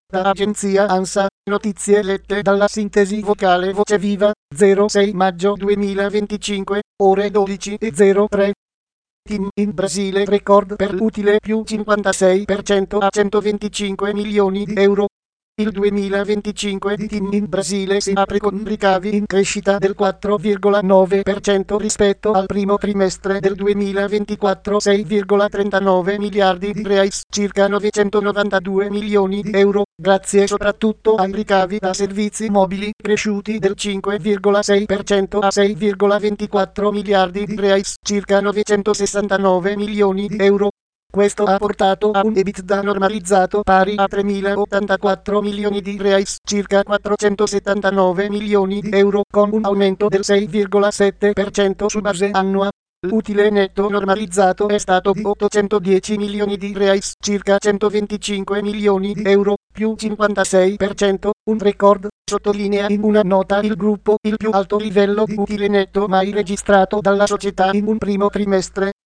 Da agenzia ANSA, notizie lette dalla sintesi vocale Voce Viva, 06 maggio 2025, ore 12:03. Team in Brasile record per l'utile più 56% a 125 milioni di euro. Il 2025 di Team in Brasile si apre con ricavi in crescita del 4,9% rispetto al primo trimestre del 2024, 6,39 miliardi di reais, circa 992 milioni di euro, grazie soprattutto ai ricavi da servizi mobili cresciuti del 5,6% a 6,24 miliardi di reais, circa 969 milioni di euro. Questo ha portato a un EBITDA normalizzato pari a 3.084 milioni di reais, circa 479 milioni di euro, con un aumento del 6,7% su base annua. L'utile netto normalizzato è stato di 810 milioni di reais, circa 125 milioni di euro, più 56%, un record, sottolinea in una nota il gruppo, il più alto livello di utile netto mai registrato dalla società in un primo trimestre.